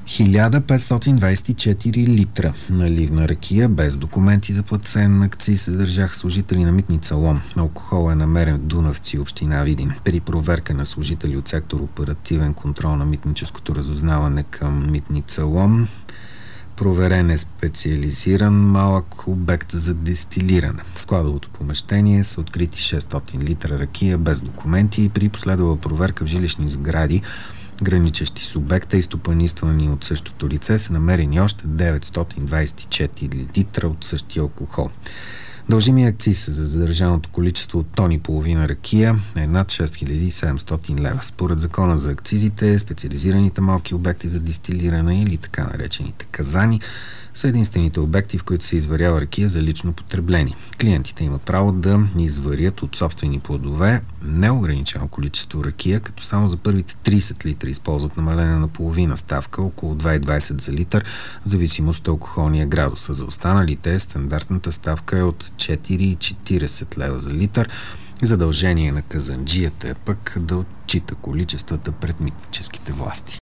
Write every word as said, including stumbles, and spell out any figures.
хиляда петстотин двадесет и четири литра наливна ракия без документи за платен акциз съдържаха служители на Митница Лом. Алкохол е намерен в Дунавци, община Видин. При проверка на служители от сектор оперативен контрол на митническото разузнаване към Митница Лом, проверен е специализиран малък обект за дестилиране. В складовото помещение са открити шестстотин литра ракия без документи и при последвала проверка в жилищни сгради, граничещи с обекта и стопанисвани от същото лице, са намерени още деветстотин двадесет и четири литра от същия алкохол. Дължимият акциз за задържаното количество от тон и половина ракия е над шест хиляди и седемстотин лева. Според закона за акцизите, специализираните малки обекти за дестилиране или така наречените казани са единствените обекти, в които се изварява ракия за лично потребление. Клиентите имат право да изварят от собствени плодове неограничено количество ракия, като само за първите тридесет литра използват намаление на половина ставка, около два и двадесет за литър, в зависимост от алкохолния градус. За останалите стандартната ставка е от четири и четиридесет лева за литър. Задължение на казанджията е пък да отчита количествата пред митническите власти.